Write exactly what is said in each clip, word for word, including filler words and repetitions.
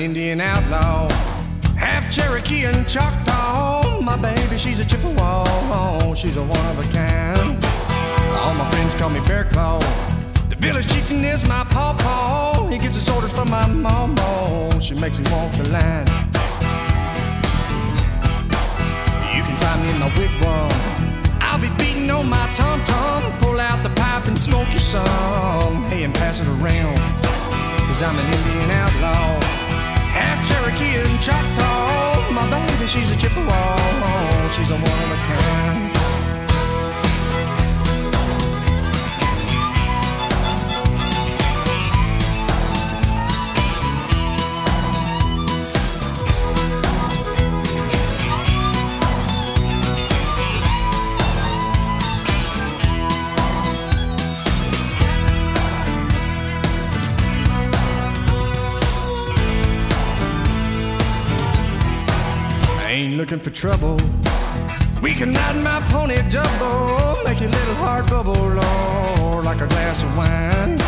Indian outlaw, half Cherokee and Choctaw. My baby, she's a Chippewa, she's a one of a kind. All my friends call me Bear Claw. The village chieftain is my pawpaw. He gets his orders from my mama, she makes him walk the line. You can find me in my wigwam, I'll be beating on my tom-tom. Pull out the pipe and smoke you some, hey, and pass it around. Cause I'm an Indian outlaw, half Cherokee and Choctaw. My baby, she's a Chippewa, she's a one of a kind. Ain't looking for trouble, we can ride my pony double, make your little heart bubble, Lord, like a glass of wine.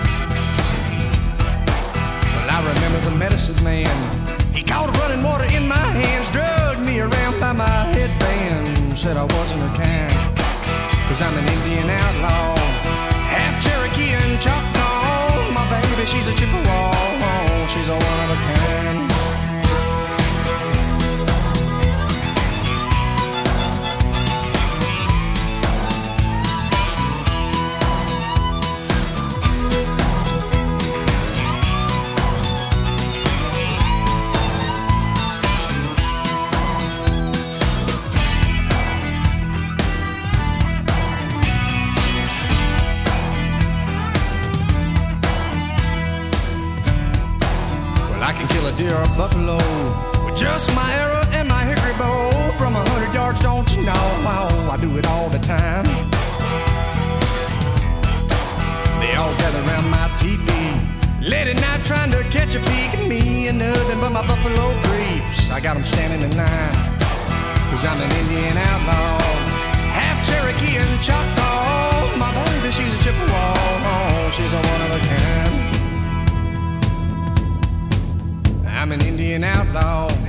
Well, I remember the medicine man, he caught running water in my hands, drugged me around by my headband, said I wasn't her kind. Cause I'm an Indian outlaw, half Cherokee and Choctaw. My baby, she's a Chippewa, she's a one of a kind. I can kill a deer or a buffalo with just my arrow and my hickory bow. From a hundred yards, don't you know? Oh, I do it all the time. They all gather around my teepee late at night trying to catch a peek at me and nothing but my buffalo briefs. I got them standing at nine. Cause I'm an Indian outlaw, half Cherokee and Choctaw. My baby, she's a Chippewa, she's a one of a kind. I'm an Indian outlaw,